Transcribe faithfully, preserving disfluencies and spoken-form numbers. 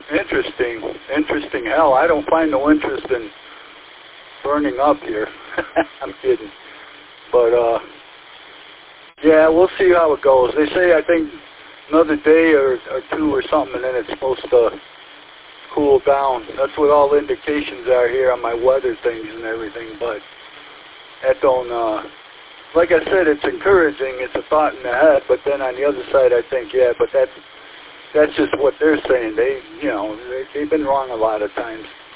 Interesting. Interesting. Hell, I don't find no interest in burning up here. I'm kidding. But, uh, yeah, we'll see how it goes. They say, I think, another day or, or two or something, and then it's supposed to cool down. That's what all indications are here on my weather things and everything, but that don't, uh, like I said, it's encouraging. It's a thought in the head, but then on the other side, I think, yeah, but that's, that's just what they're saying. They, you know, they, they've been wrong a lot of times.